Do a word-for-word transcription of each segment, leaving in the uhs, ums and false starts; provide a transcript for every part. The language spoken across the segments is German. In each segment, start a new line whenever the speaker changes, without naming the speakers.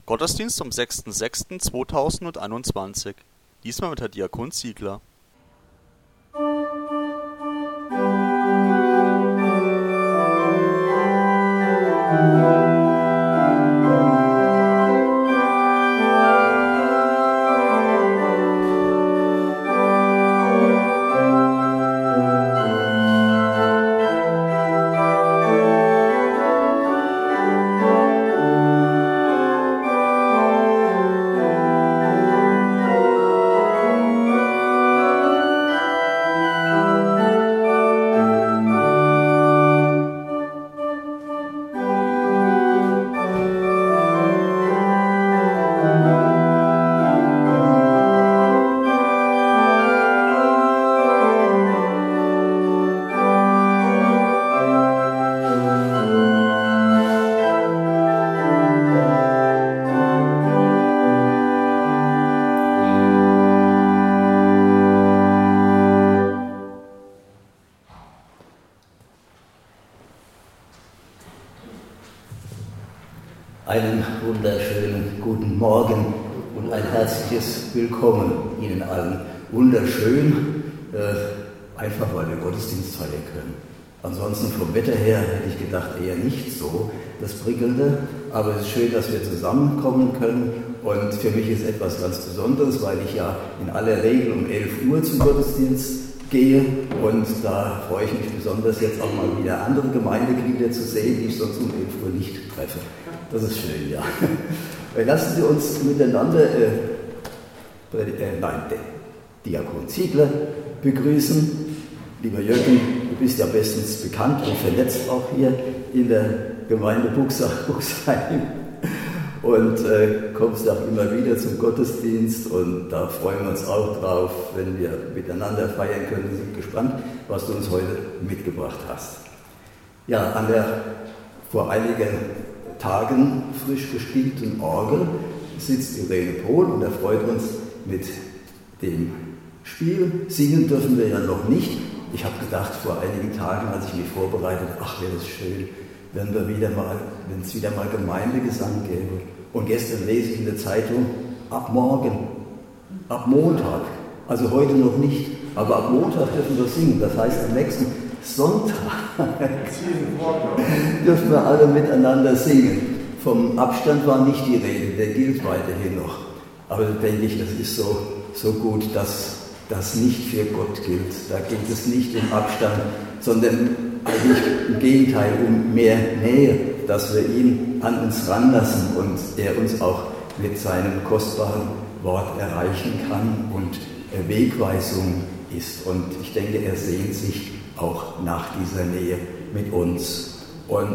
Gottesdienst am sechster sechster zweitausendeinundzwanzig. Diesmal mit Herr Diakon Ziegler.
Einen wunderschönen guten Morgen und ein herzliches Willkommen Ihnen allen. Wunderschön, äh, einfach weil wir Gottesdienst feiern können. Ansonsten vom Wetter her hätte ich gedacht, eher nicht so das Prickelnde, aber es ist schön, dass wir zusammenkommen können und für mich ist etwas ganz Besonderes, weil ich ja in aller Regel um elf Uhr zum Gottesdienst gehe und da freue ich mich besonders jetzt auch mal wieder andere Gemeindeglieder zu sehen, die ich sonst um elf Uhr nicht treffe. Das ist schön, ja. Lassen Sie uns miteinander, äh, äh, nein, den Diakon Ziegler begrüßen. Lieber Jürgen, du bist ja bestens bekannt und vernetzt auch hier in der Gemeinde Buchsheim und äh, kommst auch immer wieder zum Gottesdienst und da freuen wir uns auch drauf, wenn wir miteinander feiern können. Wir sind gespannt, was du uns heute mitgebracht hast. Ja, an der vor einigen Tagen frisch gestielten Orgel sitzt Irene Pohl und erfreut uns mit dem Spiel. Singen dürfen wir ja noch nicht. Ich habe gedacht vor einigen Tagen, als ich mich vorbereitet, ach, wäre das schön, wenn wir wieder mal, wenn es wieder mal Gemeindegesang gäbe. Und gestern lese ich in der Zeitung, ab morgen, ab Montag, also heute noch nicht, aber ab Montag dürfen wir singen. Das heißt, am nächsten Sonntag dürfen wir alle miteinander singen. Vom Abstand war nicht die Rede, der gilt weiterhin noch. Aber da denke ich, das ist so, so gut, dass das nicht für Gott gilt. Da geht es nicht um Abstand, sondern eigentlich im Gegenteil um mehr Nähe, dass wir ihn an uns ranlassen und er uns auch mit seinem kostbaren Wort erreichen kann und Wegweisung ist. Und ich denke, er sehnt sich auch nach dieser Nähe mit uns. Und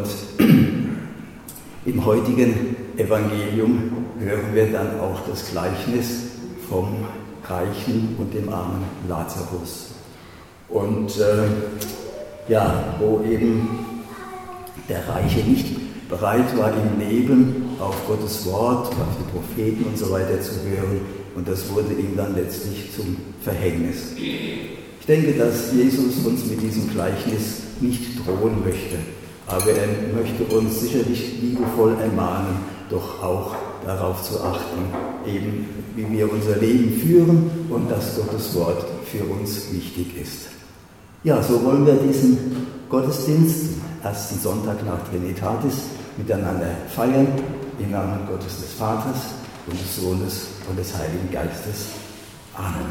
im heutigen Evangelium hören wir dann auch das Gleichnis vom Reichen und dem armen Lazarus. Und äh, ja, wo eben der Reiche nicht bereit war, im Leben auf Gottes Wort, auf die Propheten und so weiter zu hören. Und das wurde ihm dann letztlich zum Verhängnis. Ich denke, dass Jesus uns mit diesem Gleichnis nicht drohen möchte, aber er möchte uns sicherlich liebevoll ermahnen, doch auch darauf zu achten, eben wie wir unser Leben führen und dass Gottes Wort für uns wichtig ist. Ja, so wollen wir diesen Gottesdienst, ersten Sonntag nach Trinitatis, miteinander feiern, im Namen Gottes des Vaters und des Sohnes und des Heiligen Geistes. Amen.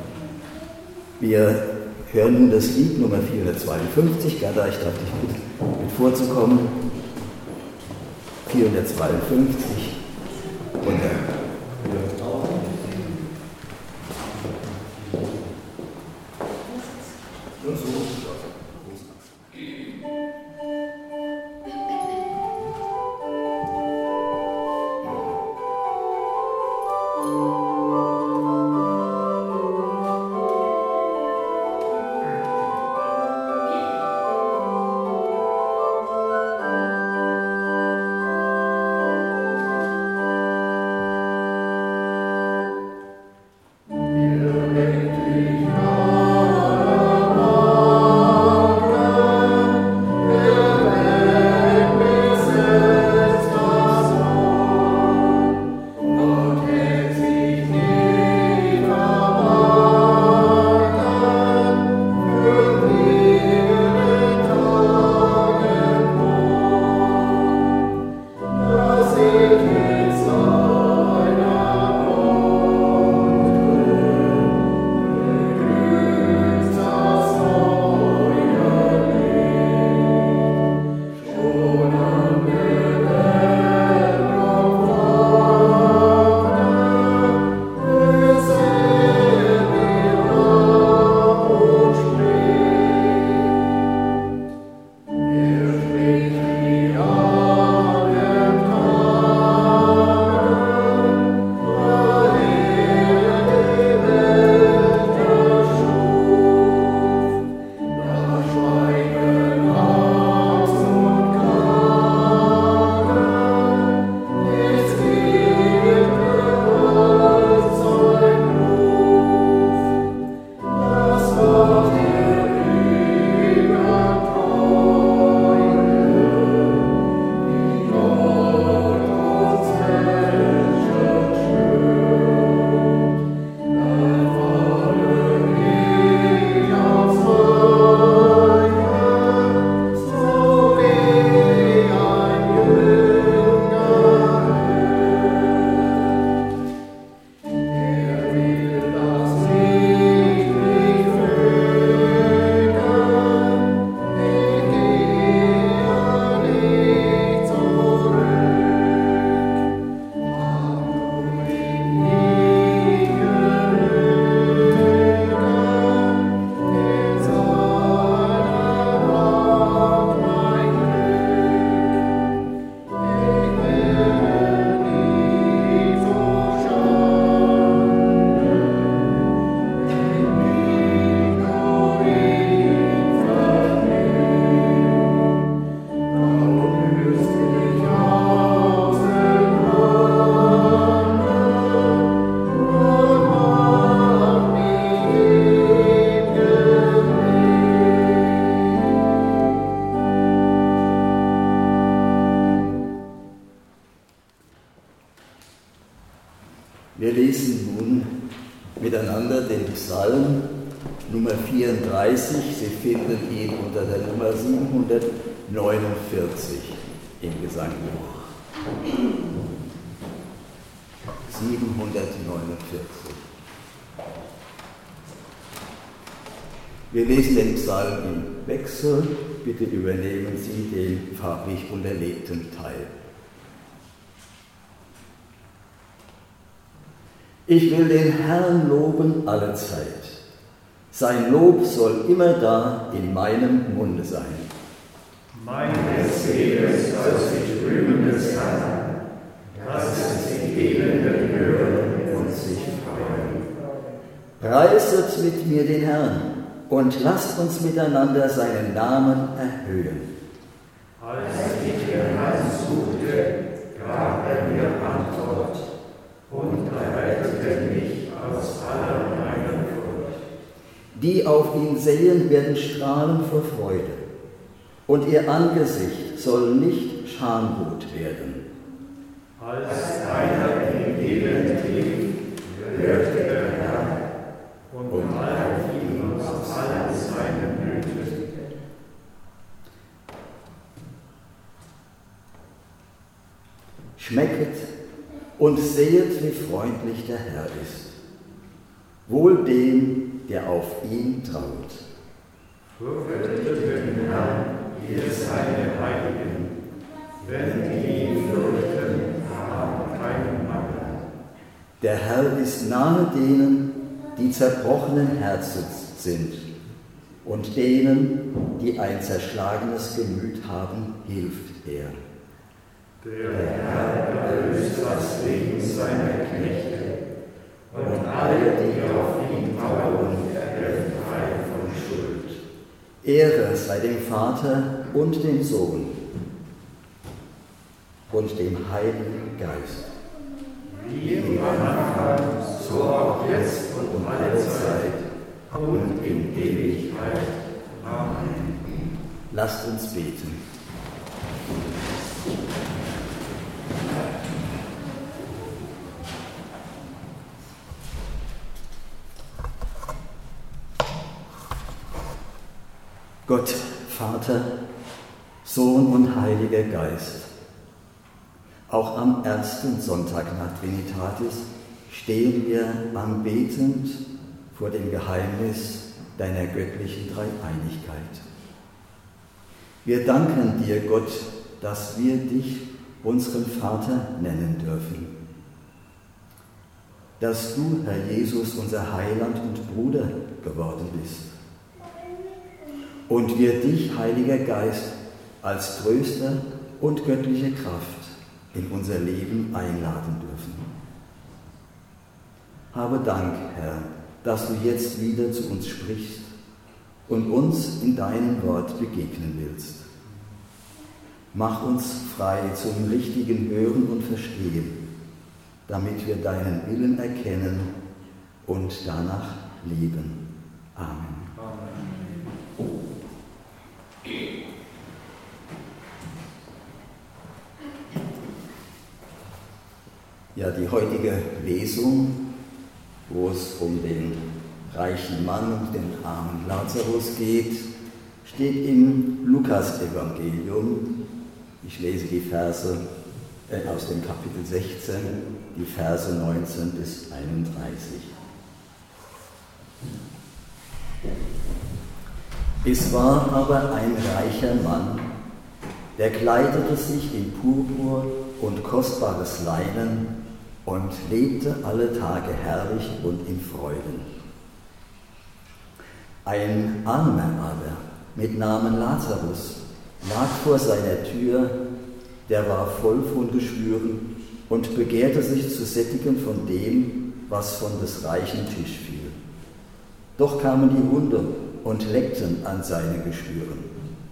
Wir hören nun das Lied Nummer vierhundertzweiundfünfzig. Gerda, ich darf dich mit, mit vorzukommen. vierhundertzweiundfünfzig. Und dann. Wir lesen nun miteinander den Psalm Nummer vierunddreißig. Sie finden ihn unter der Nummer siebenhundertneunundvierzig im Gesangbuch. siebenhundertneunundvierzig. Wir lesen den Psalm im Wechsel. Bitte übernehmen Sie den farblich unterlegten Teil. Ich will den Herrn loben alle Zeit. Sein Lob soll immer da in meinem Munde sein.
Meine Seele soll sich rühmen des Herrn, dass es die Elenden hören und sich freuen.
Preiset mit mir den Herrn und lasst uns miteinander seinen Namen erhöhen.
Als ich den Herrn suchte, gab er mir Antwort und errettete mich aus aller meiner Furcht.
Die auf ihn sehen, werden strahlen vor Freude, und ihr Angesicht soll nicht schamrot werden.
Als einer im Elend lief, hörte der Herr und half ihm aus allen seinen Nöten.
Schmecket und sehet, wie freundlich der Herr ist. Wohl dem, der auf ihn traut.
Fürchtet den Herrn, ihr seine Heiligen, wenn die ihn fürchten, haben keinen Mangel.
Der Herr ist nahe denen, die zerbrochenen Herzens sind, und denen, die ein zerschlagenes Gemüt haben, hilft er.
Der Herr erlöst das Leben seiner Knechte, und alle, die auf ihn bauen, werden frei von Schuld.
Ehre sei dem Vater und dem Sohn und dem Heiligen Geist.
Wie im Anfang, so auch jetzt und um alle Zeit und in Ewigkeit. Amen.
Lasst uns beten. Gott, Vater, Sohn und Heiliger Geist, auch am ersten Sonntag nach Trinitatis stehen wir anbetend vor dem Geheimnis deiner göttlichen Dreieinigkeit. Wir danken dir, Gott, dass wir dich unseren Vater nennen dürfen, dass du, Herr Jesus, unser Heiland und Bruder geworden bist und wir dich, Heiliger Geist, als Tröster und göttliche Kraft in unser Leben einladen dürfen. Habe Dank, Herr, dass du jetzt wieder zu uns sprichst und uns in deinem Wort begegnen willst. Mach uns frei zum richtigen Hören und Verstehen, damit wir deinen Willen erkennen und danach leben. Amen. Ja, die heutige Lesung, wo es um den reichen Mann und den armen Lazarus geht, steht im Lukas-Evangelium. Ich lese die Verse äh, aus dem Kapitel sechzehn, die Verse neunzehn bis einunddreißig. Es war aber ein reicher Mann, der kleidete sich in Purpur und kostbares Leinen und lebte alle Tage herrlich und in Freuden. Ein Armer aber mit Namen Lazarus lag vor seiner Tür, der war voll von Geschwüren und begehrte sich zu sättigen von dem, was von des reichen Tisch fiel. Doch kamen die Hunde und leckten an seine Geschwüren.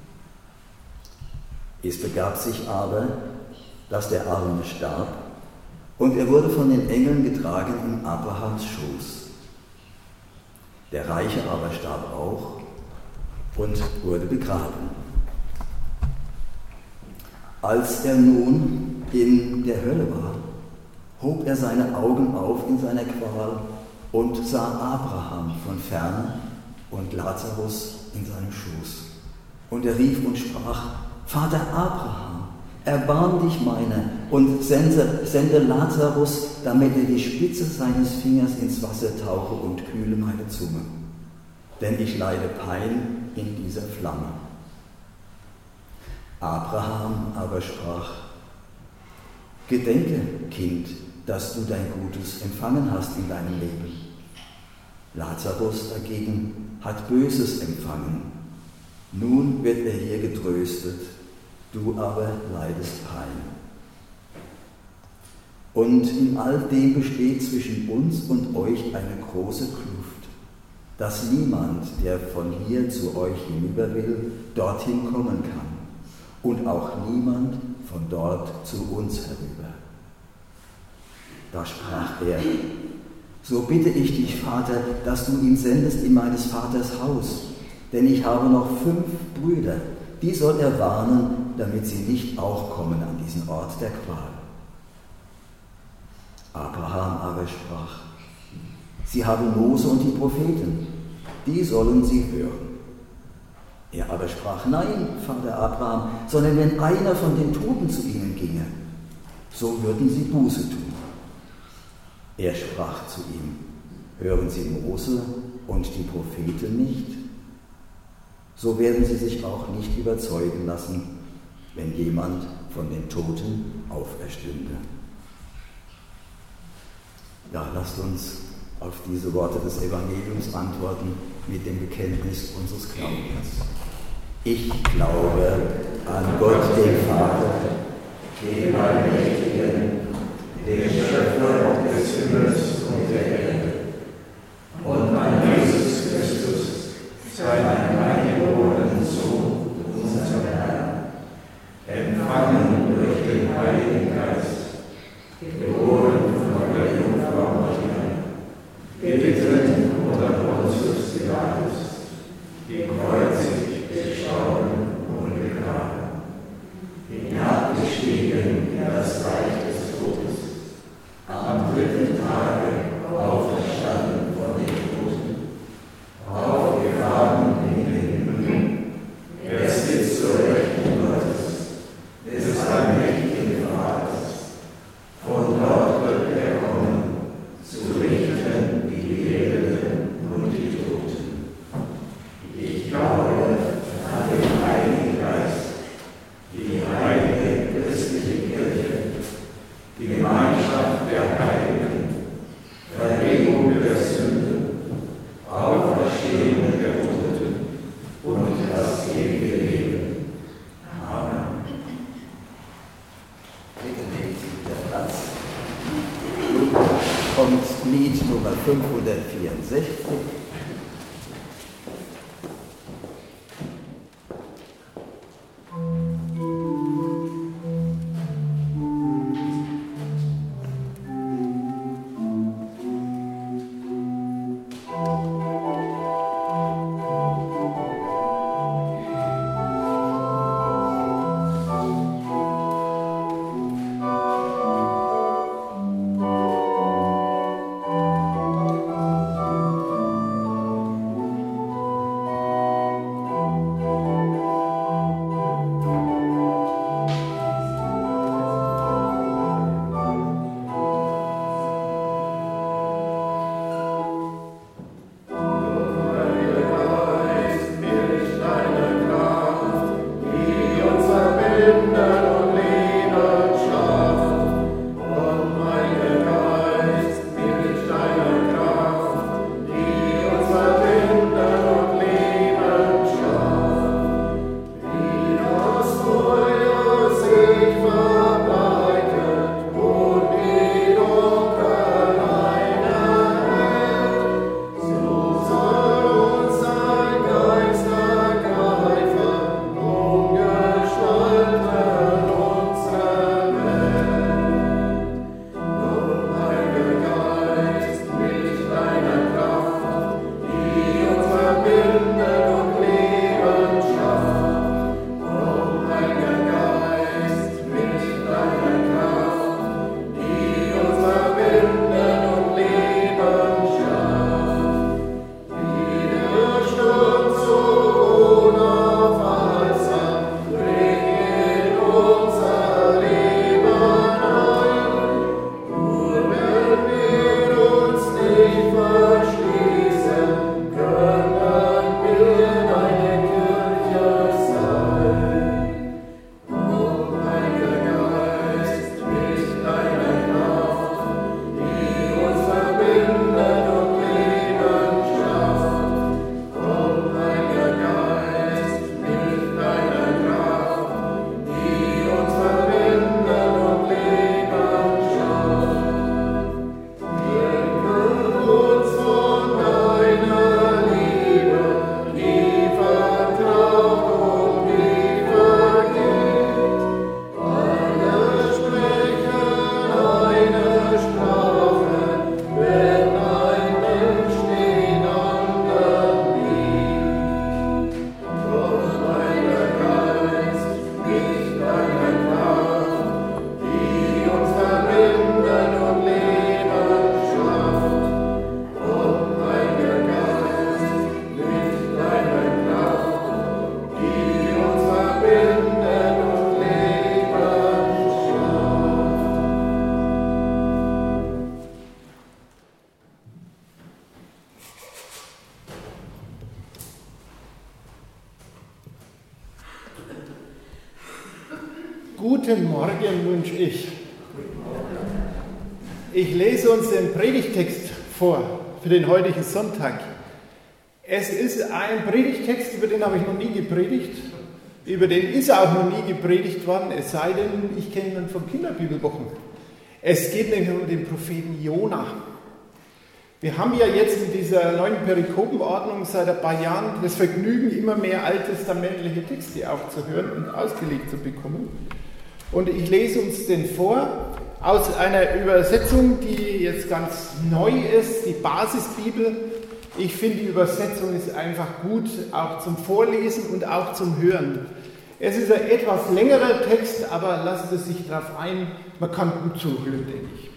Es begab sich aber, dass der Arme starb, und er wurde von den Engeln getragen in Abrahams Schoß. Der Reiche aber starb auch und wurde begraben. Als er nun in der Hölle war, hob er seine Augen auf in seiner Qual und sah Abraham von ferne und Lazarus in seinem Schoß. Und er rief und sprach: Vater Abraham, erbarm dich meiner und sende, sende Lazarus, damit er die Spitze seines Fingers ins Wasser tauche und kühle meine Zunge. Denn ich leide Pein in dieser Flamme. Abraham aber sprach: Gedenke, Kind, dass du dein Gutes empfangen hast in deinem Leben. Lazarus dagegen hat Böses empfangen. Nun wird er hier getröstet, du aber leidest Pein. Und in all dem besteht zwischen uns und euch eine große Kluft, dass niemand, der von hier zu euch hinüber will, dorthin kommen kann, und auch niemand von dort zu uns herüber. Da sprach er: So bitte ich dich, Vater, dass du ihn sendest in meines Vaters Haus, denn ich habe noch fünf Brüder, die soll er warnen, damit sie nicht auch kommen an diesen Ort der Qual. Abraham aber sprach: Sie haben Mose und die Propheten, die sollen sie hören. Er aber sprach: Nein, Vater Abraham, sondern wenn einer von den Toten zu ihnen ginge, so würden sie Buße tun. Er sprach zu ihm: Hören Sie Mose und die Propheten nicht? So werden sie sich auch nicht überzeugen lassen, wenn jemand von den Toten auferstünde. Ja, lasst uns auf diese Worte des Evangeliums antworten mit dem Bekenntnis unseres Glaubens. Ich glaube an Gott, den Vater,
den Allmächtigen, den Schöpfer des Himmels und der Erde, und an Jesus Christus, seinen eingeborenen Sohn, unseren Herrn, empfangen durch den Heiligen Geist, geboren von der Jungfrau Maria, gelitten unter Pontius Pilatus, gekreuzigt, gestorben und begraben, hinabgestiegen in das Reich des Todes, am dritten Tage auferstanden von den Toten, aufgefahren in den Himmel, er sitzt zur Rechten Gottes, des allmächtigen Vaters, von dort wird er kommen, zu richten die Lebenden und die Toten. Ich glaube an den Heiligen Geist, die heilige christliche Kirche, die Gemeinschaft der Heiligen, Vergebung der Sünden, Auferstehung der Toten und das ewige Leben. Amen.
Bitte nehmen Sie wieder Platz. Nun kommt Lied Nummer fünfhundertvierundsechzig.
Amen.
Guten Morgen wünsche ich. Ich lese uns den Predigtext vor für den heutigen Sonntag. Es ist ein Predigtext, über den habe ich noch nie gepredigt. Über den ist auch noch nie gepredigt worden, es sei denn, ich kenne ihn von Kinderbibelwochen. Es geht nämlich um den Propheten Jona. Wir haben ja jetzt in dieser neuen Perikopenordnung seit ein paar Jahren das Vergnügen, immer mehr alttestamentliche Texte auch zu hören und ausgelegt zu bekommen. Und ich lese uns den vor aus einer Übersetzung, die jetzt ganz neu ist, die Basisbibel. Ich finde, die Übersetzung ist einfach gut, auch zum Vorlesen und auch zum Hören. Es ist ein etwas längerer Text, aber lassen Sie sich darauf ein, man kann gut zuhören, denke ich.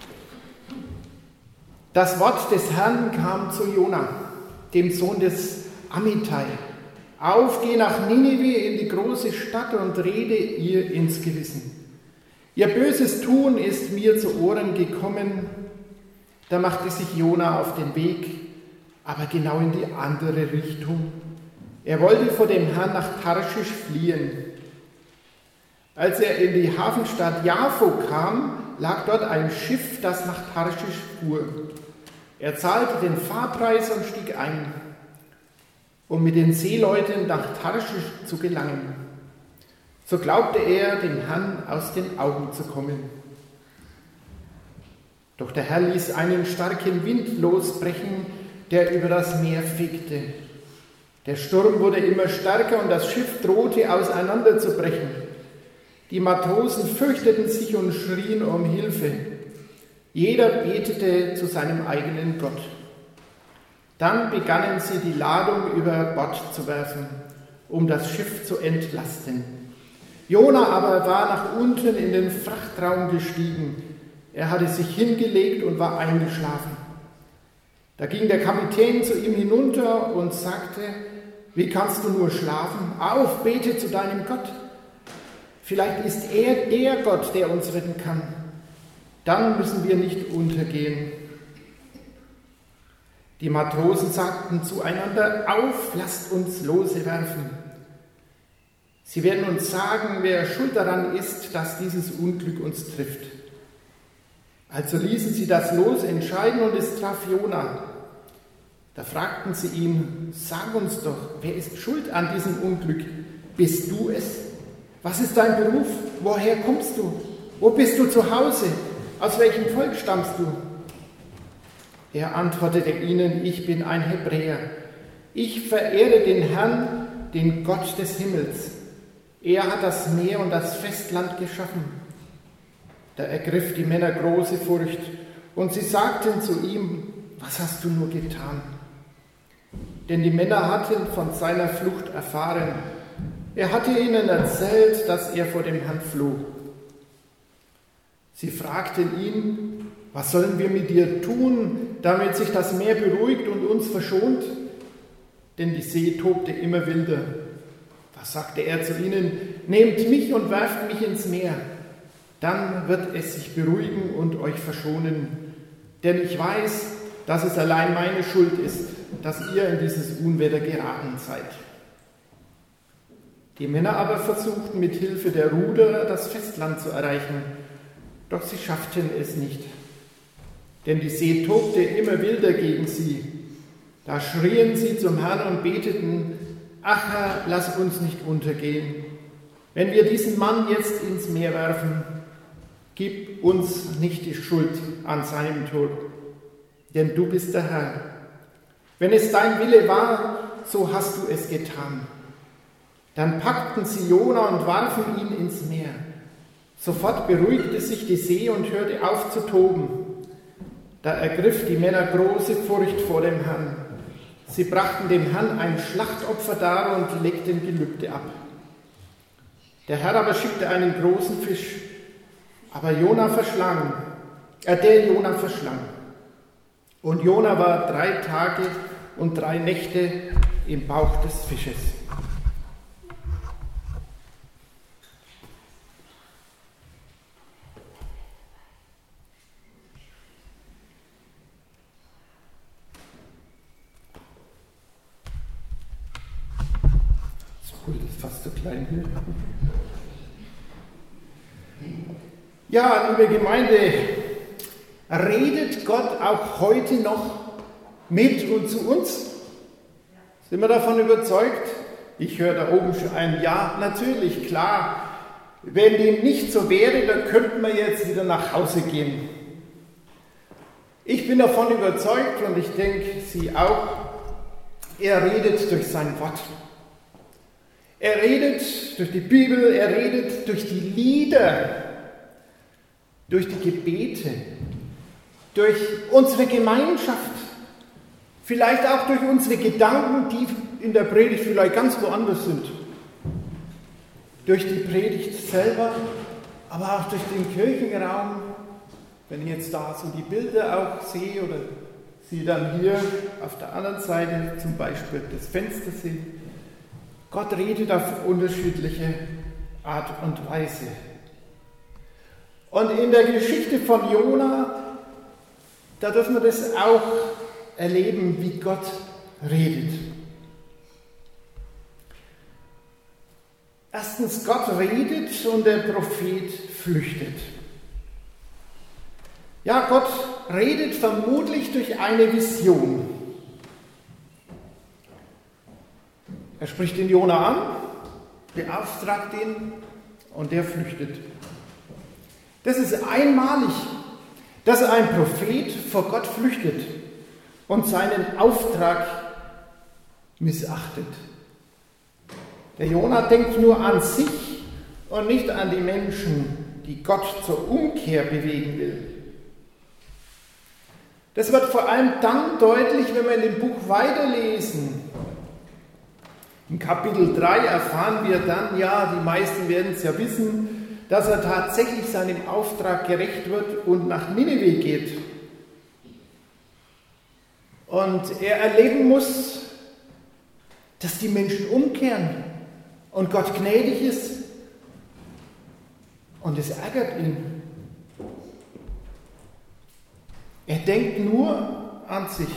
Das Wort des Herrn kam zu Jona, dem Sohn des Amittai. Auf, geh nach Ninive in die große Stadt und rede ihr ins Gewissen. Ihr böses Tun ist mir zu Ohren gekommen. Da machte sich Jona auf den Weg, aber genau in die andere Richtung. Er wollte vor dem Herrn nach Tarschisch fliehen. Als er in die Hafenstadt Jaffo kam, lag dort ein Schiff, das nach Tarschisch fuhr. Er zahlte den Fahrpreis und stieg ein, um mit den Seeleuten nach Tarschisch zu gelangen. So glaubte er, dem Herrn aus den Augen zu kommen. Doch der Herr ließ einen starken Wind losbrechen, der über das Meer fegte. Der Sturm wurde immer stärker und das Schiff drohte auseinanderzubrechen. Die Matrosen fürchteten sich und schrien um Hilfe. Jeder betete zu seinem eigenen Gott. Dann begannen sie, die Ladung über Bord zu werfen, um das Schiff zu entlasten. Jona aber war nach unten in den Frachtraum gestiegen. Er hatte sich hingelegt und war eingeschlafen. Da ging der Kapitän zu ihm hinunter und sagte: Wie kannst du nur schlafen? Auf, bete zu deinem Gott. Vielleicht ist er der Gott, der uns retten kann. Dann müssen wir nicht untergehen. Die Matrosen sagten zueinander: Auf, lasst uns Lose werfen. Sie werden uns sagen, wer schuld daran ist, dass dieses Unglück uns trifft. Also ließen sie das Los entscheiden und es traf Jona. Da fragten sie ihn: Sag uns doch, wer ist schuld an diesem Unglück? Bist du es? Was ist dein Beruf? Woher kommst du? Wo bist du zu Hause? Aus welchem Volk stammst du? Er antwortete ihnen: Ich bin ein Hebräer. Ich verehre den Herrn, den Gott des Himmels. Er hat das Meer und das Festland geschaffen. Da ergriff die Männer große Furcht und sie sagten zu ihm: Was hast du nur getan? Denn die Männer hatten von seiner Flucht erfahren. Er hatte ihnen erzählt, dass er vor dem Herrn floh. Sie fragten ihn: Was sollen wir mit dir tun, damit sich das Meer beruhigt und uns verschont? Denn die See tobte immer wilder. Da sagte er zu ihnen: Nehmt mich und werft mich ins Meer. Dann wird es sich beruhigen und euch verschonen. Denn ich weiß, dass es allein meine Schuld ist, dass ihr in dieses Unwetter geraten seid. Die Männer aber versuchten mit Hilfe der Ruder das Festland zu erreichen. Doch sie schafften es nicht, denn die See tobte immer wilder gegen sie. Da schrien sie zum Herrn und beteten: Ach Herr, lass uns nicht untergehen. Wenn wir diesen Mann jetzt ins Meer werfen, gib uns nicht die Schuld an seinem Tod, denn du bist der Herr. Wenn es dein Wille war, so hast du es getan. Dann packten sie Jona und warfen ihn ins Meer. Sofort beruhigte sich die See und hörte auf zu toben. Da ergriff die Männer große Furcht vor dem Herrn. Sie brachten dem Herrn ein Schlachtopfer dar und legten Gelübde ab. Der Herr aber schickte einen großen Fisch, aber Jona verschlang, äh, der Jona verschlang. Und Jona war drei Tage und drei Nächte im Bauch des Fisches. Das Pult ist fast so klein hier. Ja, liebe Gemeinde, redet Gott auch heute noch mit und zu uns? Sind wir davon überzeugt? Ich höre da oben schon ein Ja, natürlich, klar. Wenn dem nicht so wäre, dann könnten wir jetzt wieder nach Hause gehen. Ich bin davon überzeugt und ich denke, Sie auch, er redet durch sein Wort. Er redet durch die Bibel, er redet durch die Lieder, durch die Gebete, durch unsere Gemeinschaft, vielleicht auch durch unsere Gedanken, die in der Predigt vielleicht ganz woanders sind. Durch die Predigt selber, aber auch durch den Kirchenraum, wenn ich jetzt da so die Bilder auch sehe oder Sie dann hier auf der anderen Seite zum Beispiel das Fenster sehen. Gott redet auf unterschiedliche Art und Weise. Und in der Geschichte von Jona, da dürfen wir das auch erleben, wie Gott redet. Erstens, Gott redet und der Prophet flüchtet. Ja, Gott redet vermutlich durch eine Vision. Er spricht den Jona an, beauftragt ihn und der flüchtet. Das ist einmalig, dass ein Prophet vor Gott flüchtet und seinen Auftrag missachtet. Der Jona denkt nur an sich und nicht an die Menschen, die Gott zur Umkehr bewegen will. Das wird vor allem dann deutlich, wenn wir in dem Buch weiterlesen. In Kapitel drei erfahren wir dann, ja, die meisten werden es ja wissen, dass er tatsächlich seinem Auftrag gerecht wird und nach Nineveh geht. Und er erleben muss, dass die Menschen umkehren und Gott gnädig ist. Und es ärgert ihn. Er denkt nur an sich.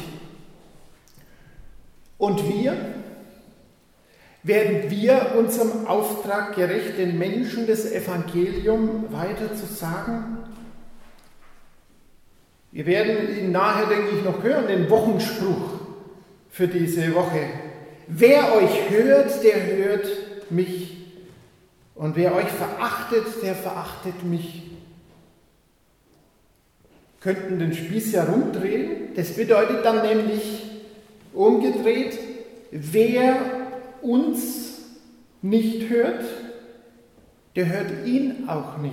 Und wir? Werden wir unserem Auftrag gerecht, den Menschen das Evangelium weiter zu sagen? Wir werden ihn nachher, denke ich, noch hören, den Wochenspruch für diese Woche. Wer euch hört, der hört mich. Und wer euch verachtet, der verachtet mich. Könnten den Spieß ja rumdrehen. Das bedeutet dann nämlich umgedreht, wer uns nicht hört, der hört ihn auch nicht.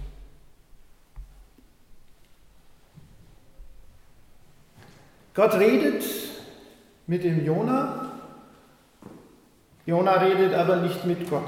Gott redet mit dem Jona. Jona redet aber nicht mit Gott.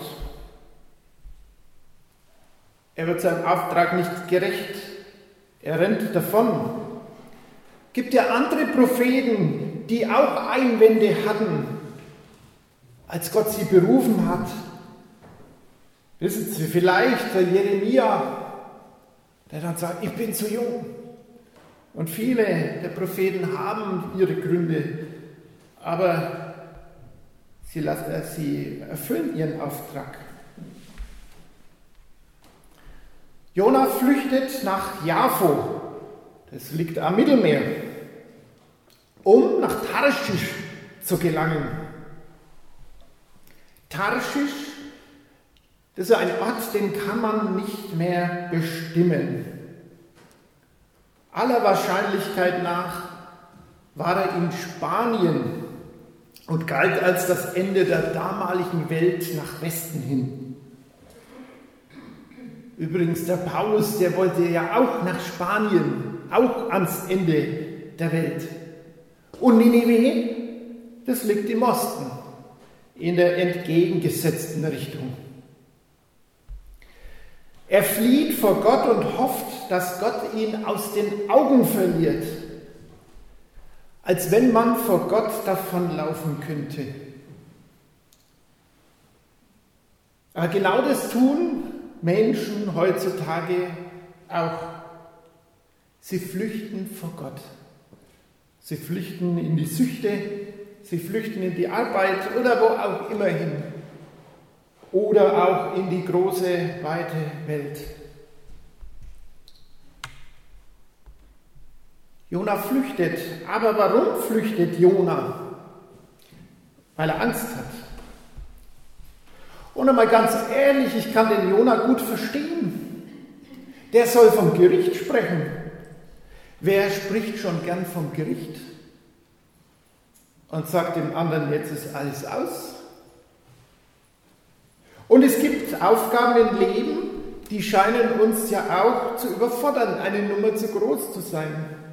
Er wird seinem Auftrag nicht gerecht. Er rennt davon. Es gibt ja andere Propheten, die auch Einwände hatten, als Gott sie berufen hat. Wissen Sie, vielleicht der Jeremia, der dann sagt, ich bin zu jung. Und viele der Propheten haben ihre Gründe, aber sie, lassen, äh, sie erfüllen ihren Auftrag. Jona flüchtet nach Jaffo, das liegt am Mittelmeer, um nach Tarschisch zu gelangen. Tarschisch, das ist ein Ort, den kann man nicht mehr bestimmen. Aller Wahrscheinlichkeit nach war er in Spanien und galt als das Ende der damaligen Welt nach Westen hin. Übrigens, der Paulus, der wollte ja auch nach Spanien, auch ans Ende der Welt. Und Nineveh, das liegt im Osten, in der entgegengesetzten Richtung. Er flieht vor Gott und hofft, dass Gott ihn aus den Augen verliert, als wenn man vor Gott davonlaufen könnte. Aber genau das tun Menschen heutzutage auch. Sie flüchten vor Gott. Sie flüchten in die Süchte, sie flüchten in die Arbeit oder wo auch immer hin. Oder auch in die große, weite Welt. Jona flüchtet. Aber warum flüchtet Jona? Weil er Angst hat. Und einmal ganz ehrlich, ich kann den Jona gut verstehen. Der soll vom Gericht sprechen. Wer spricht schon gern vom Gericht? Und sagt dem anderen, jetzt ist alles aus? Und es gibt Aufgaben im Leben, die scheinen uns ja auch zu überfordern, eine Nummer zu groß zu sein.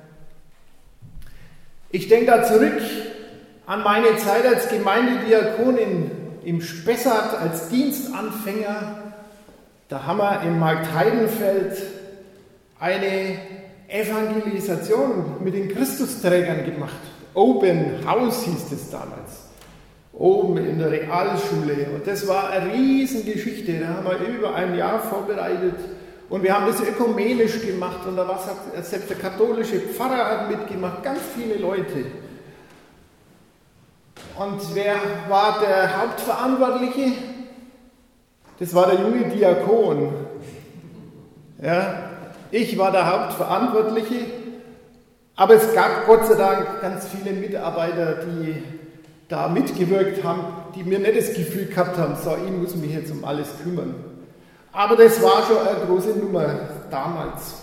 Ich denke da zurück an meine Zeit als Gemeindediakonin im Spessart als Dienstanfänger. Da haben wir in Marktheidenfeld eine Evangelisation mit den Christusträgern gemacht. Open House hieß es damals. Oben in der Realschule. Und das war eine Riesengeschichte. Da haben wir über ein Jahr vorbereitet. Und wir haben das ökumenisch gemacht. Und da war selbst der katholische Pfarrer hat mitgemacht. Ganz viele Leute. Und wer war der Hauptverantwortliche? Das war der junge Diakon. Ja, ich war der Hauptverantwortliche. Aber es gab Gott sei Dank ganz viele Mitarbeiter, die da mitgewirkt haben, die mir nicht das Gefühl gehabt haben, so, ich muss mich jetzt um alles kümmern. Aber das war schon eine große Nummer damals.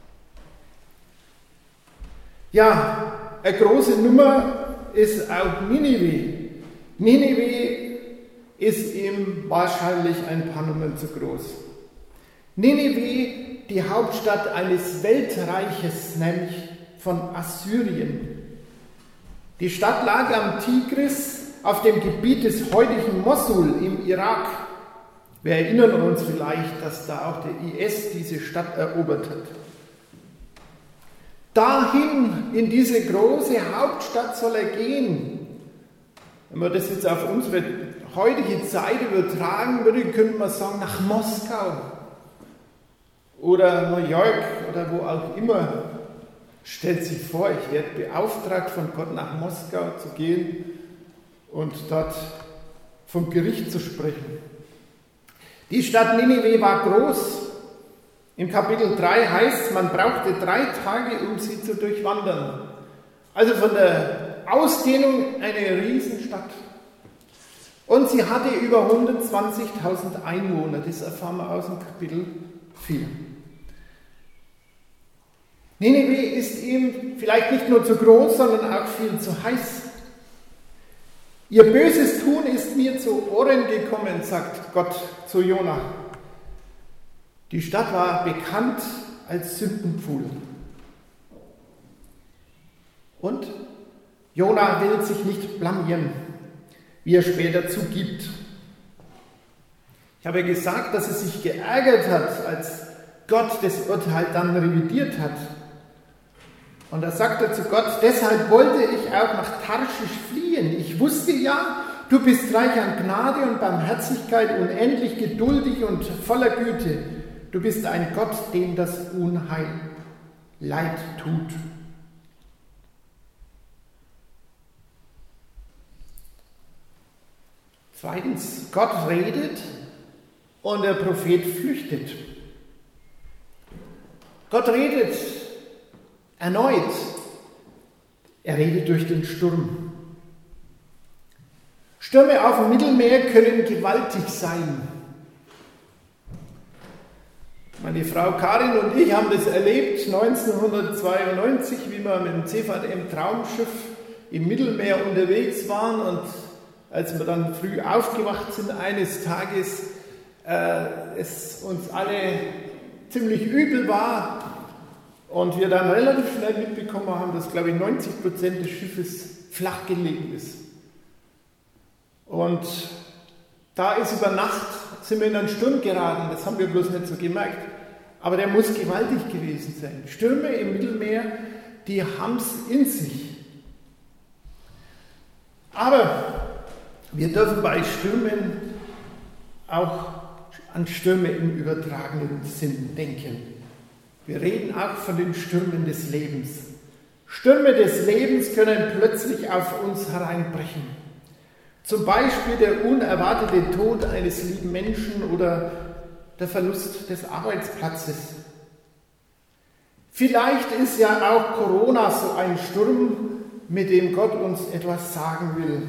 Ja, eine große Nummer ist auch Ninive. Ninive ist ihm wahrscheinlich ein paar Nummern zu groß. Ninive, die Hauptstadt eines Weltreiches, nämlich von Assyrien. Die Stadt lag am Tigris auf dem Gebiet des heutigen Mosul im Irak. Wir erinnern uns vielleicht, dass da auch der I S diese Stadt erobert hat. Dahin, in diese große Hauptstadt soll er gehen. Wenn man das jetzt auf unsere heutige Zeit übertragen würde, könnte man sagen, nach Moskau oder New York oder wo auch immer. Stellt sich vor, ich werde beauftragt von Gott nach Moskau zu gehen und dort vom Gericht zu sprechen. Die Stadt Ninive war groß. Im Kapitel drei heißt es, man brauchte drei Tage, um sie zu durchwandern. Also von der Ausdehnung eine Riesenstadt. Und sie hatte über hundertzwanzigtausend Einwohner. Das erfahren wir aus dem Kapitel vier. Ninive ist ihm vielleicht nicht nur zu groß, sondern auch viel zu heiß. Ihr böses Tun ist mir zu Ohren gekommen, sagt Gott zu Jona. Die Stadt war bekannt als Sündenpfuhl. Und Jona will sich nicht blamieren, wie er später zugibt. Ich habe gesagt, dass er sich geärgert hat, als Gott das Urteil dann revidiert hat. Und da sagt er zu Gott, deshalb wollte ich auch nach Tarschisch fliehen. Ich wusste ja, du bist reich an Gnade und Barmherzigkeit, unendlich geduldig und voller Güte. Du bist ein Gott, dem das Unheil leid tut. Zweitens, Gott redet und der Prophet flüchtet. Gott redet erneut. Er redet durch den Sturm. Stürme auf dem Mittelmeer können gewaltig sein. Meine Frau Karin und ich haben das erlebt neunzehnhundertzweiundneunzig, wie wir mit dem C V M Traumschiff im Mittelmeer unterwegs waren und als wir dann früh aufgewacht sind eines Tages, äh, es uns alle ziemlich übel war und wir dann relativ schnell mitbekommen haben, dass, glaube ich, neunzig Prozent des Schiffes flach gelegen ist. Und da ist über Nacht, sind wir in einen Sturm geraten, das haben wir bloß nicht so gemerkt, aber der muss gewaltig gewesen sein. Stürme im Mittelmeer, die haben es in sich. Aber wir dürfen bei Stürmen auch an Stürme im übertragenen Sinn denken. Wir reden auch von den Stürmen des Lebens. Stürme des Lebens können plötzlich auf uns hereinbrechen. Zum Beispiel der unerwartete Tod eines lieben Menschen oder der Verlust des Arbeitsplatzes. Vielleicht ist ja auch Corona so ein Sturm, mit dem Gott uns etwas sagen will.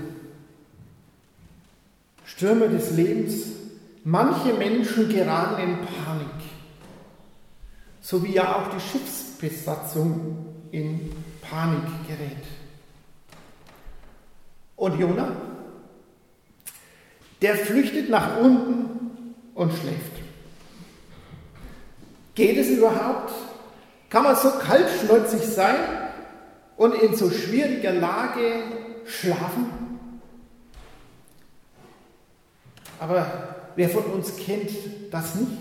Stürme des Lebens, manche Menschen geraten in Panik, so wie ja auch die Schiffsbesatzung in Panik gerät. Und Jona, der flüchtet nach unten und schläft. Geht es überhaupt? Kann man so kaltschnäuzig sein und in so schwieriger Lage schlafen? Aber wer von uns kennt das nicht?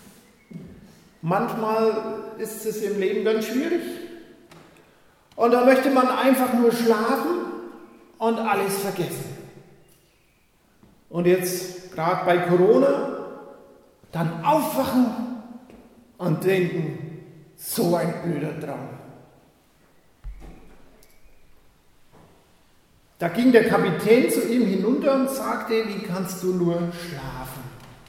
Manchmal ist es im Leben ganz schwierig. Und da möchte man einfach nur schlafen und alles vergessen. Und jetzt, gerade bei Corona, dann aufwachen und denken, so ein blöder Traum. Da ging der Kapitän zu ihm hinunter und sagte, wie kannst du nur schlafen?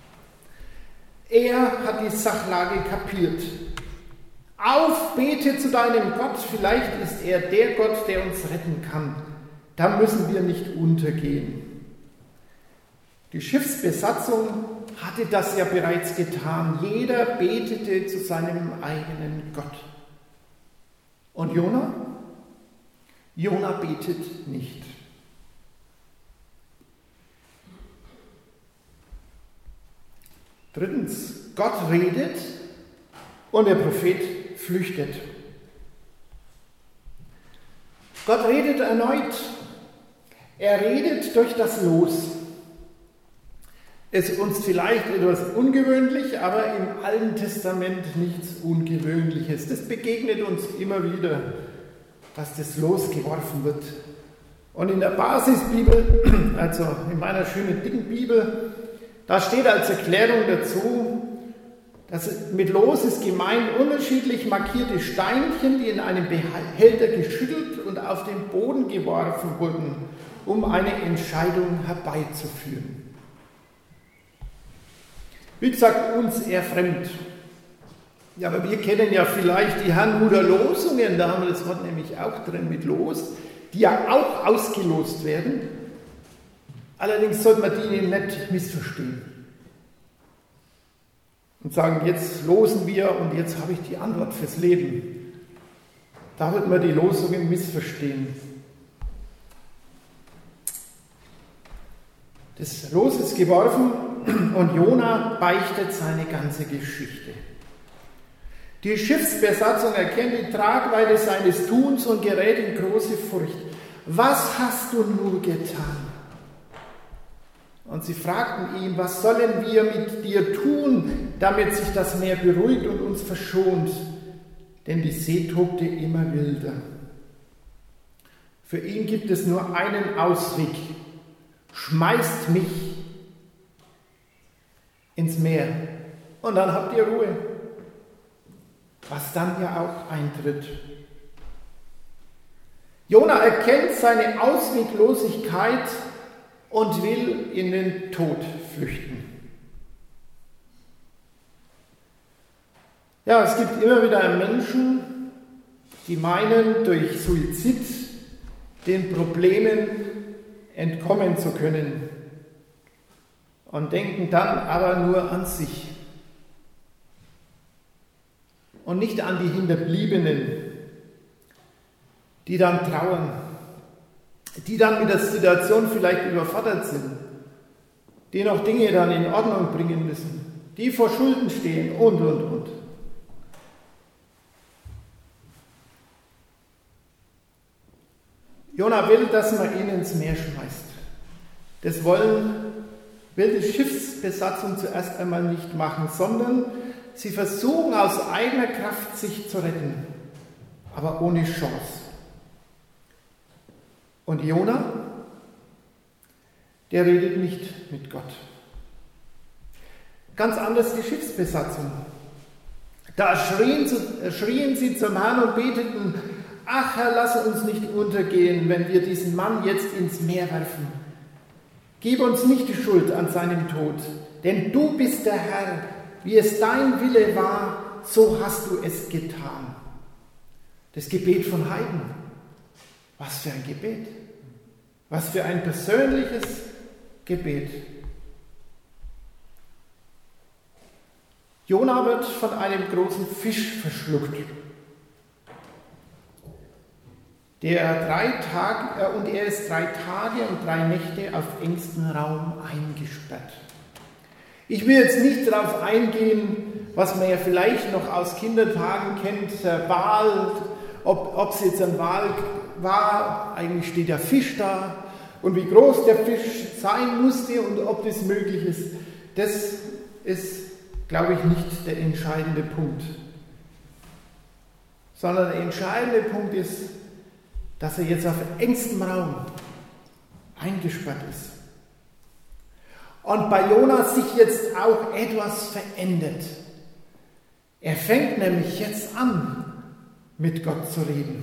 Er hat die Sachlage kapiert. Auf, bete zu deinem Gott, vielleicht ist er der Gott, der uns retten kann. Da müssen wir nicht untergehen. Die Schiffsbesatzung hatte das ja bereits getan. Jeder betete zu seinem eigenen Gott. Und Jona? Jona betet nicht. Drittens, Gott redet und der Prophet flüchtet. Gott redet erneut. Er redet durch das Los. Es ist uns vielleicht etwas ungewöhnlich, aber im Alten Testament nichts Ungewöhnliches. Das begegnet uns immer wieder, dass das Los geworfen wird. Und in der Basisbibel, also in meiner schönen dicken Bibel, da steht als Erklärung dazu, dass mit Los ist gemeint unterschiedlich markierte Steinchen, die in einem Behälter geschüttelt und auf den Boden geworfen wurden, um eine Entscheidung herbeizuführen. Wie gesagt, uns eher fremd. Ja, aber wir kennen ja vielleicht die Herrnhuter Losungen, da haben wir das Wort nämlich auch drin mit Los, die ja auch ausgelost werden. Allerdings sollte man die nicht missverstehen. Und sagen, jetzt losen wir und jetzt habe ich die Antwort fürs Leben. Da wird man die Losungen missverstehen. Das Los ist geworfen und Jona beichtet seine ganze Geschichte. Die Schiffsbesatzung erkennt die Tragweite seines Tuns und gerät in große Furcht. Was hast du nur getan? Und sie fragten ihn, was sollen wir mit dir tun, damit sich das Meer beruhigt und uns verschont? Denn die See tobte immer wilder. Für ihn gibt es nur einen Ausweg. Schmeißt mich ins Meer und dann habt ihr Ruhe. Was dann ja auch eintritt. Jona erkennt seine Ausweglosigkeit und will in den Tod flüchten. Ja, es gibt immer wieder Menschen, die meinen, durch Suizid den Problemen entkommen zu können und denken dann aber nur an sich und nicht an die Hinterbliebenen, die dann trauern, die dann mit der Situation vielleicht überfordert sind, die noch Dinge dann in Ordnung bringen müssen, die vor Schulden stehen und, und, und. Jona will, dass man ihn ins Meer schmeißt. Das wollen, will die Schiffsbesatzung zuerst einmal nicht machen, sondern sie versuchen aus eigener Kraft sich zu retten, aber ohne Chance. Und Jona, der redet nicht mit Gott. Ganz anders die Schiffsbesatzung. Da schrien, schrien sie zum Herrn und beteten, ach Herr, lass uns nicht untergehen, wenn wir diesen Mann jetzt ins Meer werfen. Gib uns nicht die Schuld an seinem Tod, denn du bist der Herr, wie es dein Wille war, so hast du es getan. Das Gebet von Heiden. Was für ein Gebet. Was für ein persönliches Gebet. Jona wird von einem großen Fisch verschluckt. Der drei Tage, äh, und er ist drei Tage und drei Nächte auf engstem Raum eingesperrt. Ich will jetzt nicht darauf eingehen, was man ja vielleicht noch aus Kindertagen kennt, der Wal, ob es jetzt ein Wal war, eigentlich steht der Fisch da und wie groß der Fisch sein musste und ob das möglich ist, das ist, glaube ich, nicht der entscheidende Punkt. Sondern der entscheidende Punkt ist, dass er jetzt auf engstem Raum eingesperrt ist. Und bei Jonas sich jetzt auch etwas verändert. Er fängt nämlich jetzt an, mit Gott zu reden.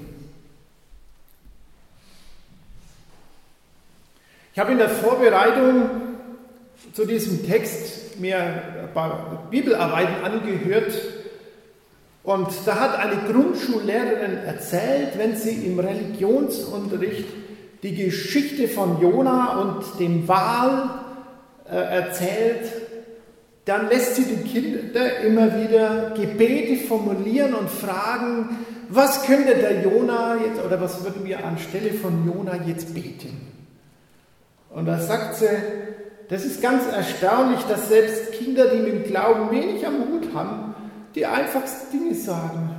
Ich habe in der Vorbereitung zu diesem Text mir ein paar Bibelarbeiten angehört und da hat eine Grundschullehrerin erzählt, wenn sie im Religionsunterricht die Geschichte von Jona und dem Wal äh, erzählt, dann lässt sie die Kinder immer wieder Gebete formulieren und fragen, was könnte der Jona jetzt, oder was würden wir anstelle von Jona jetzt beten? Und da sagt sie, das ist ganz erstaunlich, dass selbst Kinder, die mit dem Glauben wenig am Hut haben, die einfachsten Dinge sagen.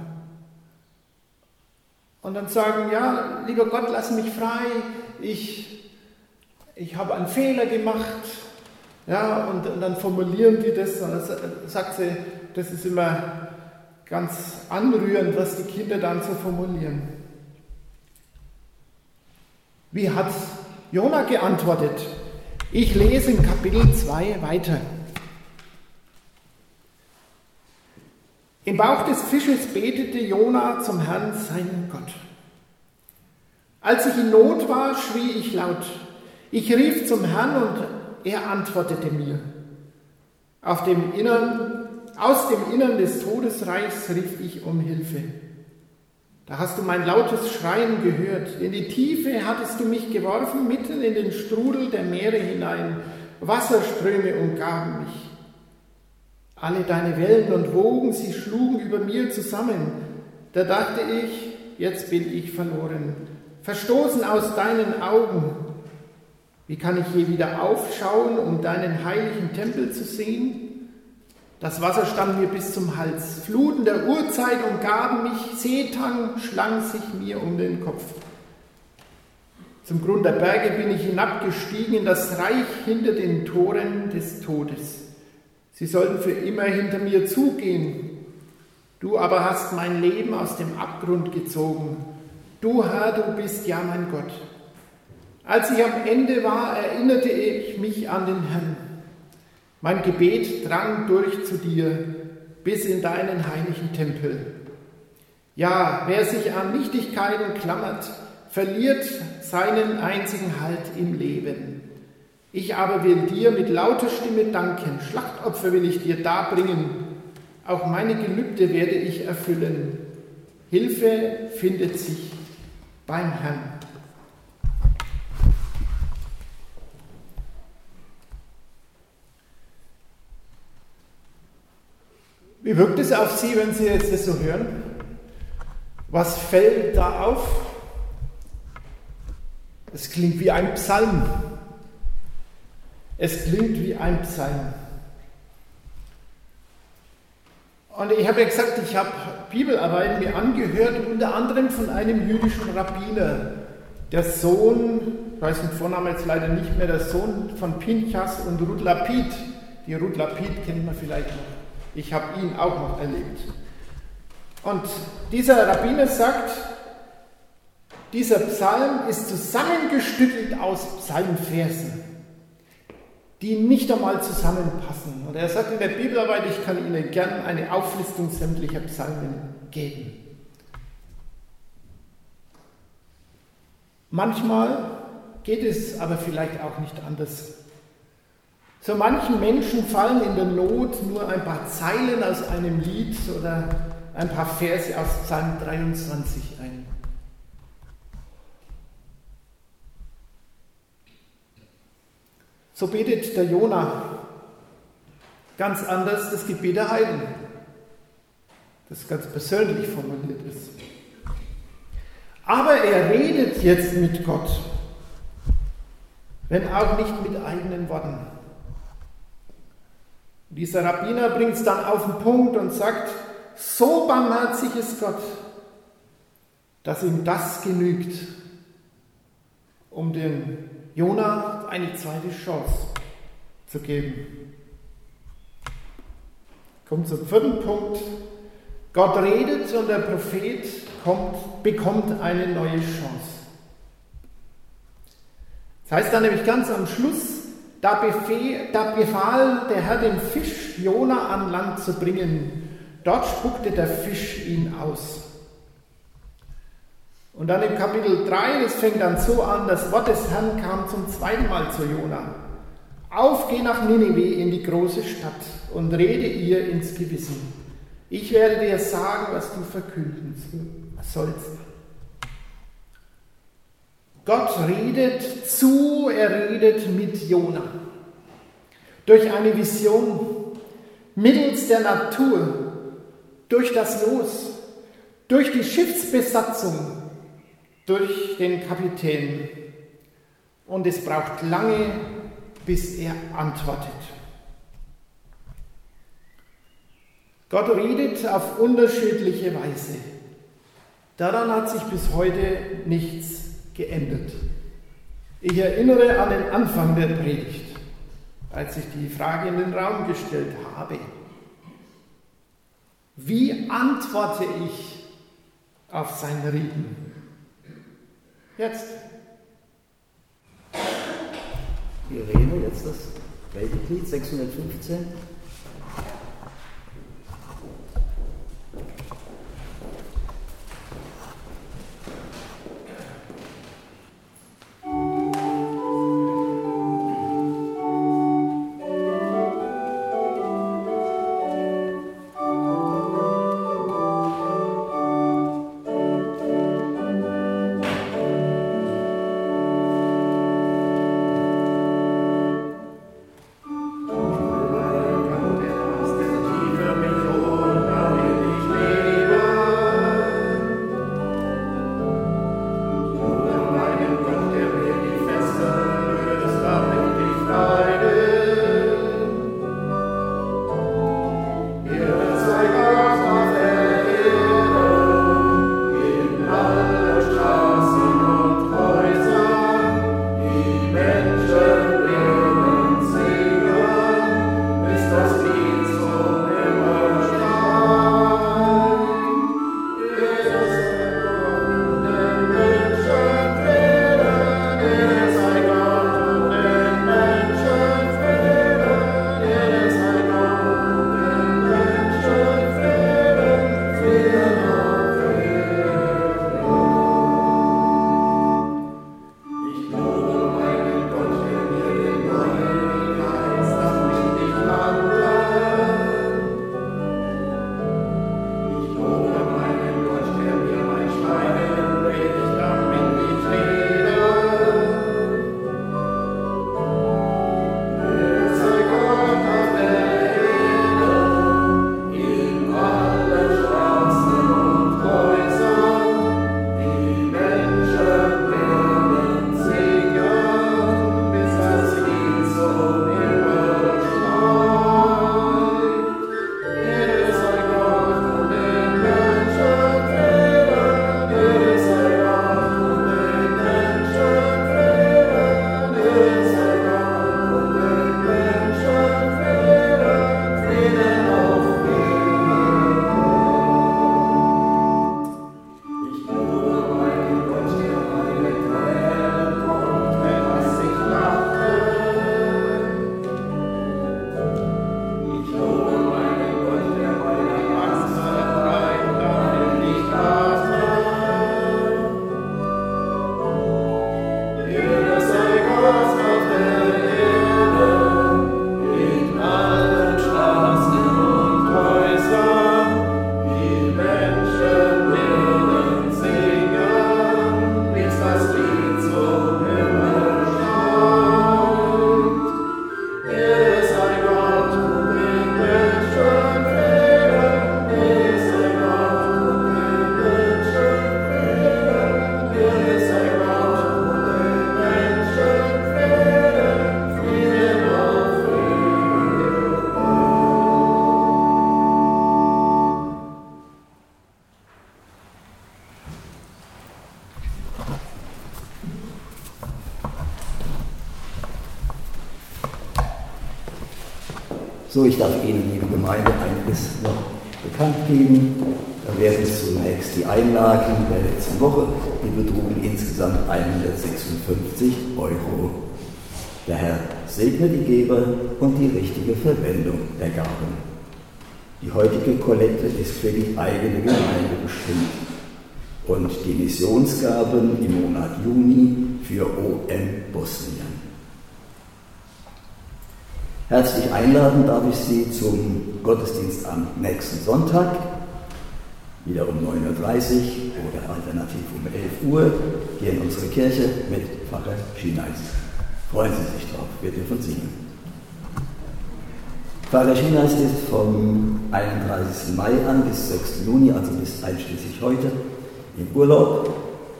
Und dann sagen, ja, lieber Gott, lass mich frei, ich, ich habe einen Fehler gemacht. Ja, und, und dann formulieren die das und dann sagt sie, das ist immer ganz anrührend, was die Kinder dann so formulieren. Wie hat Jona geantwortet? Ich lese in Kapitel zwei weiter. Im Bauch des Fisches betete Jona zum Herrn, seinen Gott. Als ich in Not war, schrie ich laut. Ich rief zum Herrn und er antwortete mir. Auf dem Innern, aus dem Innern des Todesreichs rief ich um Hilfe. Da hast du mein lautes Schreien gehört. In die Tiefe hattest du mich geworfen, mitten in den Strudel der Meere hinein. Wasserströme umgaben mich. Alle deine Wellen und Wogen, sie schlugen über mir zusammen. Da dachte ich, jetzt bin ich verloren, verstoßen aus deinen Augen. Wie kann ich je wieder aufschauen, um deinen heiligen Tempel zu sehen? Das Wasser stand mir bis zum Hals. Fluten der Urzeit umgaben mich, Seetang schlang sich mir um den Kopf. Zum Grund der Berge bin ich hinabgestiegen in das Reich hinter den Toren des Todes. Sie sollten für immer hinter mir zugehen. Du aber hast mein Leben aus dem Abgrund gezogen. Du, Herr, du bist ja mein Gott. Als ich am Ende war, erinnerte ich mich an den Herrn. Mein Gebet drang durch zu dir, bis in deinen heiligen Tempel. Ja, wer sich an Nichtigkeiten klammert, verliert seinen einzigen Halt im Leben. Ich aber will dir mit lauter Stimme danken. Schlachtopfer will ich dir darbringen. Auch meine Gelübde werde ich erfüllen. Hilfe findet sich beim Herrn. Wie wirkt es auf Sie, wenn Sie jetzt das so hören? Was fällt da auf? Es klingt wie ein Psalm. Es klingt wie ein Psalm. Und ich habe ja gesagt, ich habe Bibelarbeiten mir angehört, unter anderem von einem jüdischen Rabbiner, der Sohn, ich weiß den Vornamen jetzt leider nicht mehr, der Sohn von Pinchas und Ruth Lapid. Die Ruth Lapid kennt man vielleicht noch. Ich habe ihn auch noch erlebt. Und dieser Rabbiner sagt, dieser Psalm ist zusammengestückelt aus Psalmversen, die nicht einmal zusammenpassen. Und er sagt in der Bibelarbeit, ich kann Ihnen gern eine Auflistung sämtlicher Psalmen geben. Manchmal geht es aber vielleicht auch nicht anders. So manchen Menschen fallen in der Not nur ein paar Zeilen aus einem Lied oder ein paar Verse aus Psalm dreiundzwanzig ein. So betet der Jona ganz anders das Gebet der Heiden, das ganz persönlich formuliert ist. Aber er redet jetzt mit Gott, wenn auch nicht mit eigenen Worten. Dieser Rabbiner bringt es dann auf den Punkt und sagt, so barmherzig ist Gott, dass ihm das genügt, um dem Jona eine zweite Chance zu geben. Kommt zum vierten Punkt. Gott redet und der Prophet kommt, bekommt eine neue Chance. Das heißt dann nämlich ganz am Schluss, da, befehl, da befahl der Herr dem Fisch, Jona an Land zu bringen. Dort spuckte der Fisch ihn aus. Und dann im Kapitel drei, das fängt dann so an, das Wort des Herrn kam zum zweiten Mal zu Jona. Auf, geh nach Ninive in die große Stadt und rede ihr ins Gewissen. Ich werde dir sagen, was du verkünden sollst. Gott redet zu, er redet mit Jona. Durch eine Vision, mittels der Natur, durch das Los, durch die Schiffsbesatzung, durch den Kapitän. Und es braucht lange, bis er antwortet. Gott redet auf unterschiedliche Weise. Daran hat sich bis heute nichts geändert. Ich erinnere an den Anfang der Predigt, als ich die Frage in den Raum gestellt habe. Wie antworte ich auf sein Reden? Jetzt.
Irene, jetzt das Weltlied sechshundertfünfzehn.
Thank
So, ich darf Ihnen, liebe Gemeinde, einiges noch bekannt geben. Da wären zunächst die Einlagen der letzten Woche, die betrugen insgesamt hundertsechsundfünfzig Euro. Der Herr segne die Geber und die richtige Verwendung der Gaben. Die heutige Kollekte ist für die eigene Gemeinde bestimmt und die Missionsgaben im Monat Juni für O M Bosnien. Herzlich einladen darf ich Sie zum Gottesdienst am nächsten Sonntag, wieder um neun Uhr dreißig oder alternativ um elf Uhr, hier in unsere Kirche mit Pfarrer Schineis. Freuen Sie sich drauf, wir dürfen singen. Pfarrer Schineis ist vom einunddreißigsten Mai an bis sechsten Juni, also bis einschließlich heute, im Urlaub.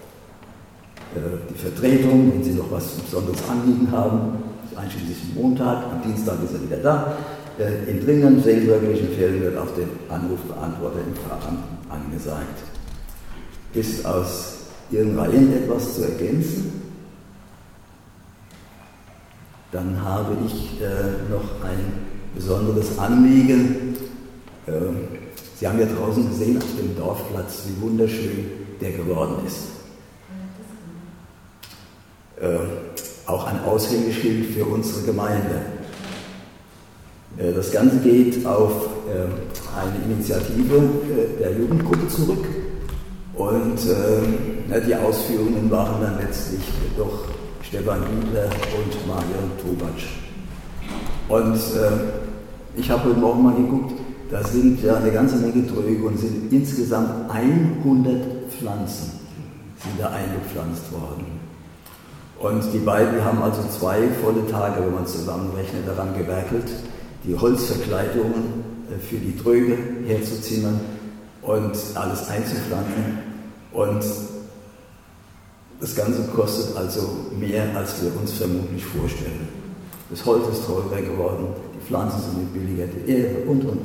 Die Vertretung, wenn Sie noch was besonderes Anliegen haben, einschließlich Montag, am Dienstag ist er wieder da. In dringend seelsorgerlichen Fällen wird auch der Anrufbeantworter im Pfarramt angesagt. Ist aus Ihren Reihen etwas zu ergänzen? Dann habe ich äh, noch ein besonderes Anliegen. Äh, Sie haben ja draußen gesehen auf dem Dorfplatz, wie wunderschön der geworden ist. Äh, auch ein Aushängeschild für unsere Gemeinde. Äh, das Ganze geht auf äh, eine Initiative äh, der Jugendgruppe zurück und äh, die Ausführungen waren dann letztlich doch Stefan Biedler und Marion Tobatsch. Und äh, ich habe heute Morgen mal geguckt, da sind ja eine ganze Menge Tröge und sind insgesamt hundert Pflanzen sind da eingepflanzt worden. Und die beiden die haben also zwei volle Tage, wenn man zusammenrechnet, daran gewerkelt, die Holzverkleidungen äh, für die Tröge herzuzimmern und alles einzupflanzen. Und das Ganze kostet also mehr, als wir uns vermutlich vorstellen. Das Holz ist teurer geworden, die Pflanzen sind billiger, die Erde und, und,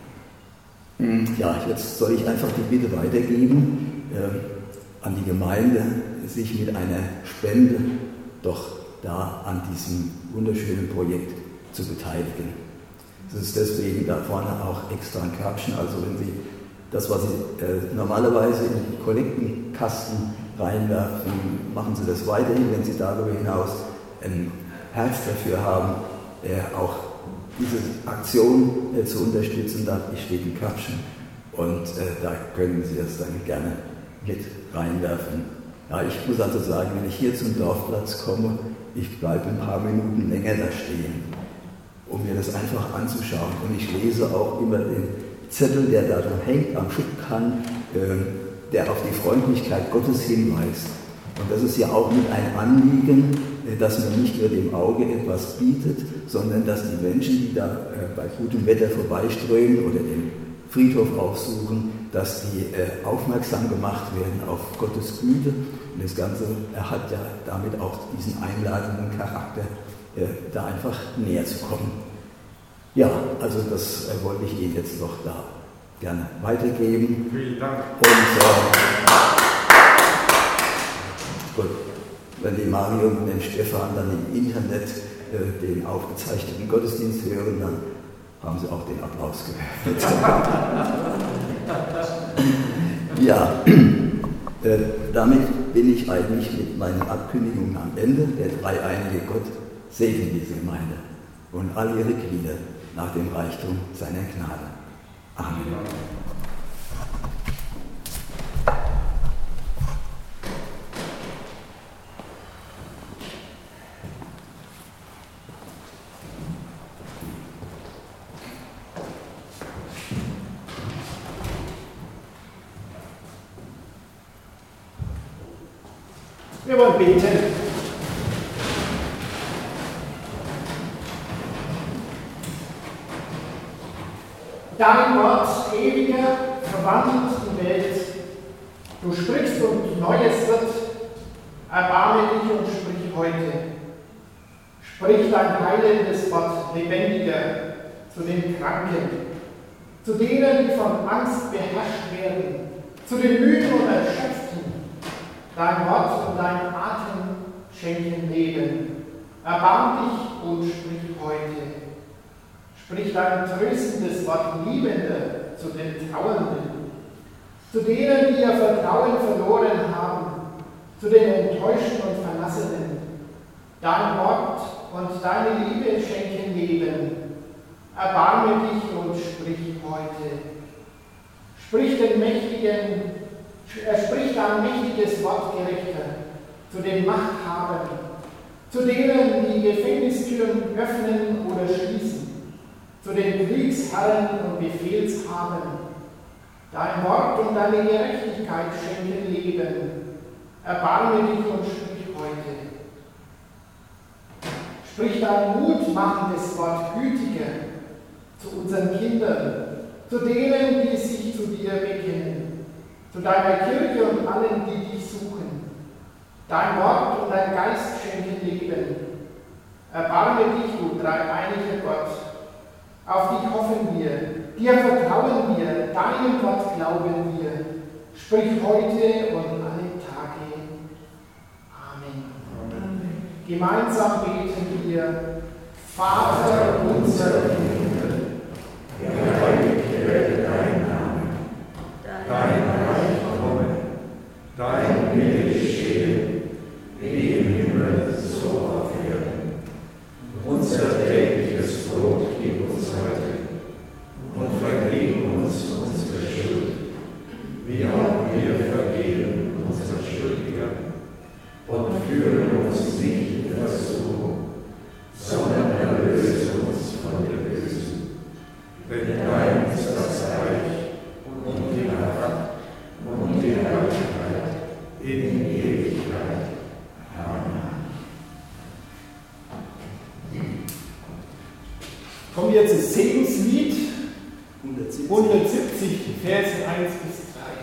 und. Ja, jetzt soll ich einfach die Bitte weitergeben äh, an die Gemeinde, sich mit einer Spende doch da an diesem wunderschönen Projekt zu beteiligen. Es ist deswegen da vorne auch extra ein Körbchen, also wenn Sie das, was Sie äh, normalerweise in den Kollektenkasten reinwerfen, machen Sie das weiterhin, wenn Sie darüber hinaus ein Herz dafür haben, äh, auch diese Aktion äh, zu unterstützen, da steht ein Körbchen und äh, da können Sie das dann gerne mit reinwerfen. Ja, ich muss also sagen, wenn ich hier zum Dorfplatz komme, ich bleibe ein paar Minuten länger da stehen, um mir das einfach anzuschauen. Und ich lese auch immer den Zettel, der da hängt am Schubkarren, äh, der auf die Freundlichkeit Gottes hinweist. Und das ist ja auch mit ein Anliegen, dass man nicht nur dem Auge etwas bietet, sondern dass die Menschen, die da bei gutem Wetter vorbeiströmen oder den Friedhof aufsuchen, dass die aufmerksam gemacht werden auf Gottes Güte. Und das Ganze hat ja damit auch diesen einladenden Charakter, da einfach näher zu kommen. Ja, also das wollte ich Ihnen jetzt noch da gerne weitergeben.
Vielen Dank.
Und äh, gut, wenn die Mario und den Stefan dann im Internet äh, den aufgezeichneten Gottesdienst hören, dann haben sie auch den Applaus gehört. Ja, äh, damit bin ich eigentlich mit meinen Abkündigungen am Ende. Der dreieinige Gott segne diese Gemeinde und all ihre Glieder nach dem Reichtum seiner Gnade. Amen.
Wir wollen beten. Dein Wort, ewiger, verwandelt die Welt. Du sprichst und Neues wird. Erbarme dich und sprich heute. Sprich dein heilendes Wort, lebendiger, zu den Kranken, zu denen, die von Angst beherrscht werden, zu den Müden und Erschöpften. Dein Wort und dein Atem schenken Leben. Erbarm dich und sprich heute. Sprich dein tröstendes Wort liebender zu den Trauernden, zu denen, die ihr Vertrauen verloren haben, zu den Enttäuschten und Verlassenen. Dein Wort und deine Liebe schenken Leben. Erbarme dich und sprich heute. Sprich den Mächtigen, er spricht dein mächtiges Wort, Gerechter, zu den Machthabern, zu denen, die Gefängnistüren öffnen oder schließen, zu den Kriegsherren und Befehlshabern. Dein Wort und deine Gerechtigkeit schenken Leben. Erbarme dich und sprich heute. Sprich dein mutmachendes Wort gütiger zu unseren Kindern, zu denen, die sich zu dir bekennen, zu deiner Kirche und allen, die dich suchen. Dein Wort und dein Geist schenken Leben. Erbarme dich, du dreieiniger Gott. Auf dich hoffen wir, dir vertrauen wir, deinem Wort glauben wir. Sprich heute und alle Tage. Amen. Amen. Gemeinsam beten wir: Vater unser im Himmel,
geheiligt werde dein Name, dein Reich komme, dein Wille geschehe, wie im Himmel, so auf Erden. Unser tägliches Brot gib uns heute und vergib uns unsere Schuld, wie auch wir vergeben unseren Schuldigern. Und führe uns nicht in Versuchung, sondern erlöse uns von dem Bösen. Denn dein ist das Reich und die Macht und die Herrlichkeit in Ewigkeit. Amen.
Kommen wir zum Segenslied hundertsiebzig, Verse eins bis drei.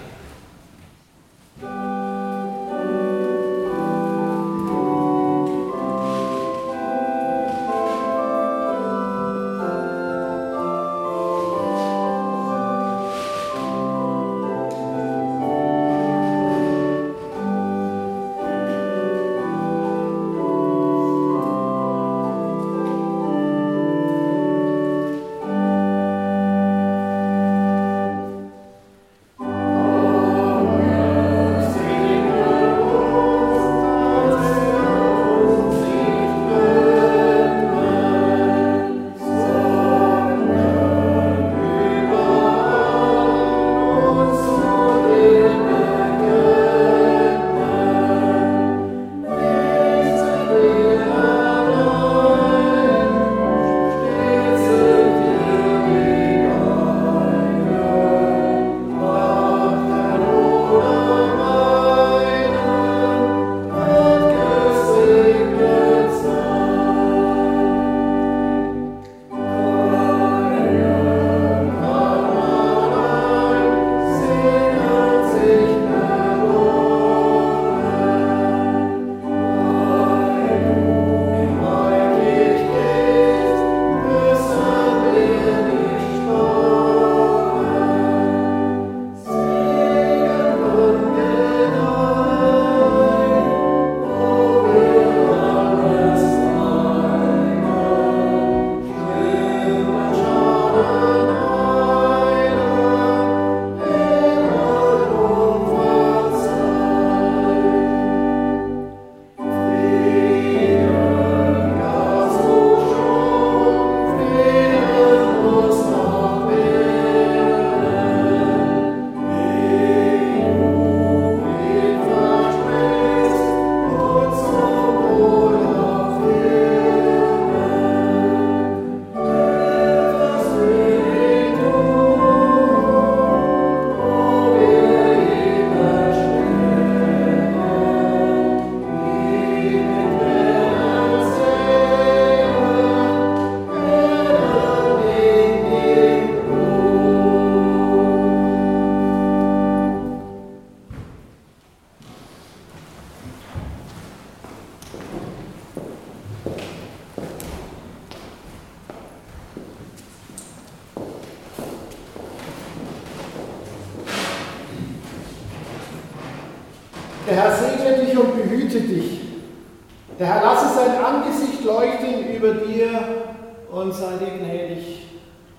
Der Herr segne dich und behüte dich. Der Herr lasse sein Angesicht leuchten über dir und sei dir gnädig.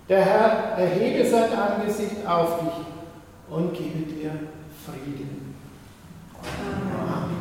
Der Herr erhebe sein Angesicht auf dich und gebe dir Frieden. Amen.